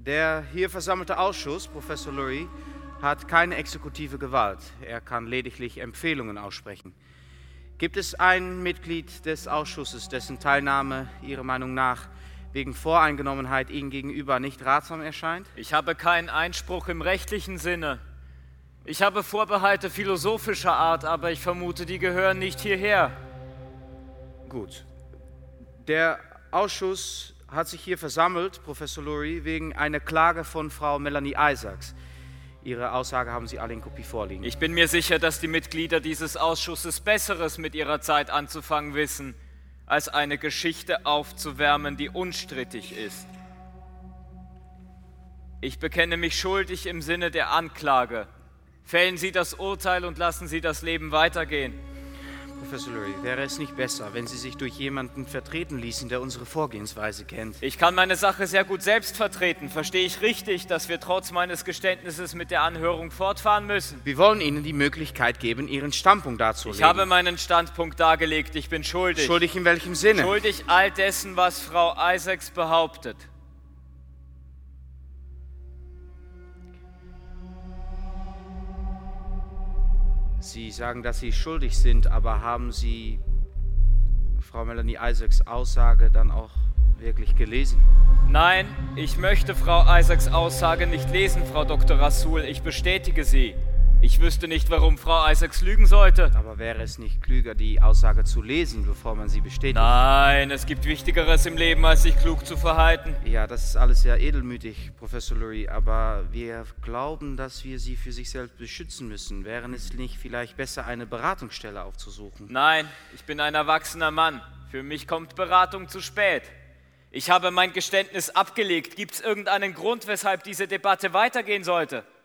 Der hier versammelte Ausschuss, Professor Lurie, hat keine exekutive Gewalt. Er kann lediglich Empfehlungen aussprechen. Gibt es ein Mitglied des Ausschusses, dessen Teilnahme Ihrer Meinung nach wegen Voreingenommenheit Ihnen gegenüber nicht ratsam erscheint? Ich habe keinen Einspruch im rechtlichen Sinne. Ich habe Vorbehalte philosophischer Art, aber ich vermute, die gehören nicht hierher. Gut. Der Ausschuss hat sich hier versammelt, Professor Lurie, wegen einer Klage von Frau Melanie Isaacs. Ihre Aussage haben Sie alle in Kopie vorliegen. Ich bin mir sicher, dass die Mitglieder dieses Ausschusses Besseres mit ihrer Zeit anzufangen wissen, als eine Geschichte aufzuwärmen, die unstrittig ist. Ich bekenne mich schuldig im Sinne der Anklage. Fällen Sie das Urteil und lassen Sie das Leben weitergehen. Professor Lurie, wäre es nicht besser, wenn Sie sich durch jemanden vertreten ließen, der unsere Vorgehensweise kennt? Ich kann meine Sache sehr gut selbst vertreten. Verstehe ich richtig, dass wir trotz meines Geständnisses mit der Anhörung fortfahren müssen? Wir wollen Ihnen die Möglichkeit geben, Ihren Standpunkt darzulegen. Ich habe meinen Standpunkt dargelegt. Ich bin schuldig. Schuldig in welchem Sinne? Schuldig all dessen, was Frau Isaacs behauptet. Sie sagen, dass Sie schuldig sind, aber haben Sie Frau Melanie Isaacs Aussage dann auch wirklich gelesen? Nein, ich möchte Frau Isaacs Aussage nicht lesen, Frau Dr. Rasul. Ich bestätige sie. Ich wüsste nicht, warum Frau Isaacs lügen sollte. Aber wäre es nicht klüger, die Aussage zu lesen, bevor man sie bestätigt? Nein, es gibt Wichtigeres im Leben, als sich klug zu verhalten. Ja, das ist alles sehr edelmütig, Professor Lurie, aber wir glauben, dass wir Sie für sich selbst beschützen müssen. Wäre es nicht vielleicht besser, eine Beratungsstelle aufzusuchen? Nein, ich bin ein erwachsener Mann. Für mich kommt Beratung zu spät. Ich habe mein Geständnis abgelegt. Gibt es irgendeinen Grund, weshalb diese Debatte weitergehen sollte?